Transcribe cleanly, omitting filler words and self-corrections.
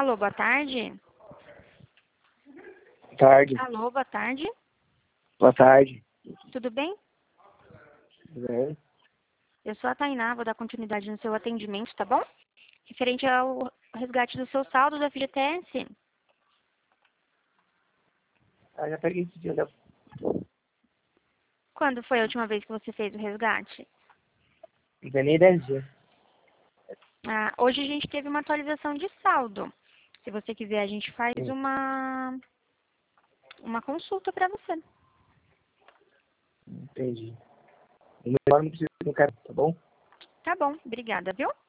Alô, boa tarde. Boa tarde. Alô, boa tarde. Boa tarde. Tudo bem? Tudo bem? Eu sou a Tainá, vou dar continuidade no seu atendimento, tá bom? Referente ao resgate do seu saldo da FGTS. Já peguei esse dia, né? Quando foi a última vez que você fez o resgate? Não tem nem 10 dias. Hoje a gente teve uma atualização de saldo. Se você quiser, a gente faz uma consulta para você. Entendi. O melhor não precisa, não quero, tá bom? Tá bom, obrigada, viu?